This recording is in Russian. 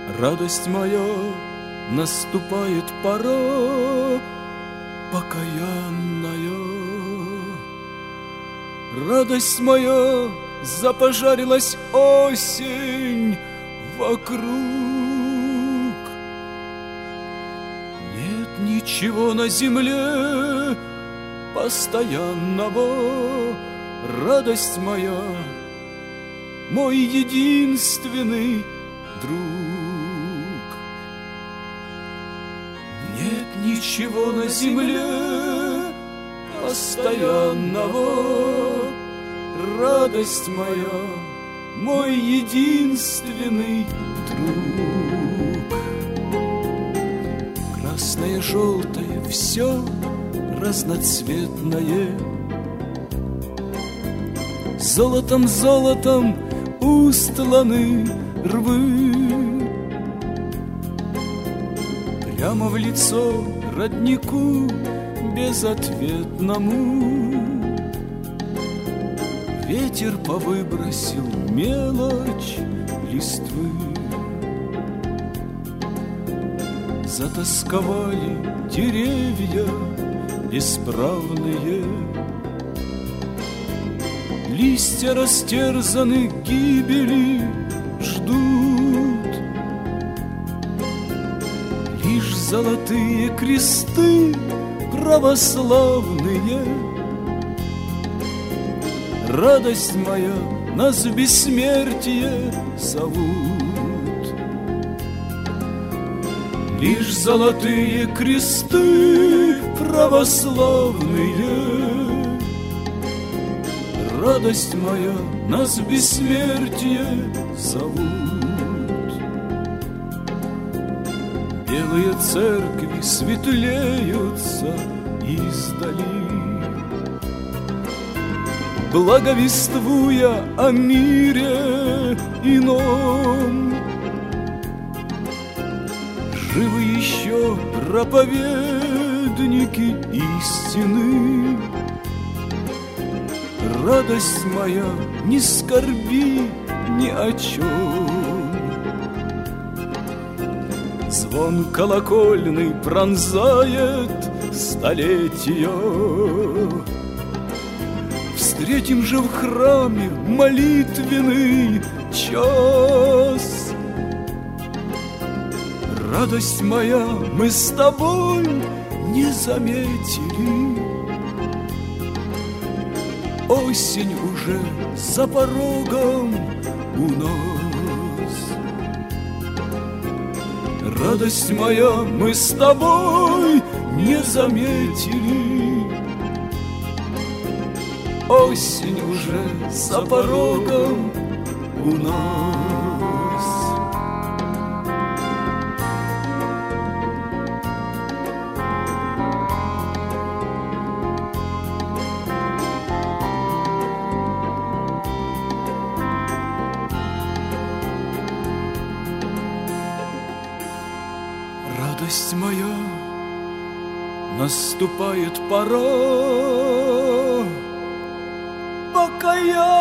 Радость моя, наступает пора покаянная. Радость моя, запожарилась осень вокруг. Нет ничего на земле постоянного. Радость моя, мой единственный друг. Нет ничего на земле постоянного. Радость моя, мой единственный друг. Красное, желтое, все разноцветное. Золотом, золотом устланы рвы. Прямо в лицо роднику безответному ветер повыбросил мелочь листвы. Затасковали деревья бесправные. Листья растерзаны гибели ждут. Лишь золотые кресты православные. Радость моя, нас в бессмертие зовут. Лишь золотые кресты православные. Радость моя, нас в бессмертие зовут. Белые церкви светлеются издали, благовествуя о мире ином. Живы еще проповедники истины. Радость моя, не скорби ни о чем. Звон колокольный пронзает столетия. Встретим же в храме молитвенный час. Радость моя, мы с тобой не заметили. Осень уже за порогом у нас. Радость моя, мы с тобой не заметили. Осень уже за порогом у нас. Радость моя, наступает пора покаяния.